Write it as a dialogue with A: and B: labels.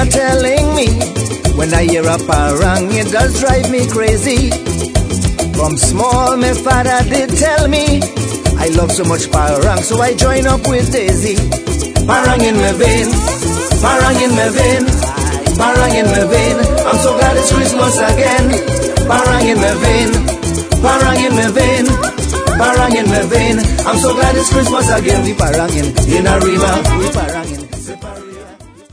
A: are telling me. When I hear a parang, it does drive me crazy. From small, my father did tell me I love so much parang, so I join up with Daisy. Parang in my vein, parang in my vein, parang in my vein. I'm so glad it's Christmas again. Parang in my vein, parang in my vein, parang in my vein. I'm so glad it's Christmas again. We parang in a river, we parang in